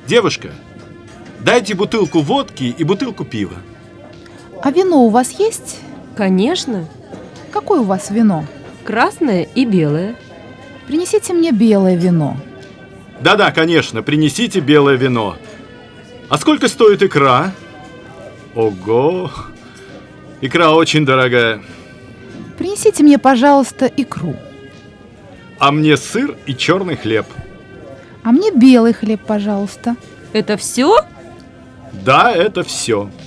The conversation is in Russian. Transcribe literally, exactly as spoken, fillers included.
Девушка, дайте бутылку водки и бутылку пива. А вино у вас есть? Конечно. Какое у вас вино? Красное и белое. Принесите мне белое вино. Да-да, конечно, принесите белое вино. А сколько стоит икра? Ого! Икра очень дорогая. Принесите мне, пожалуйста, икру. А мне сыр и черный хлеб. А мне белый хлеб, пожалуйста. Это все? Да, это все.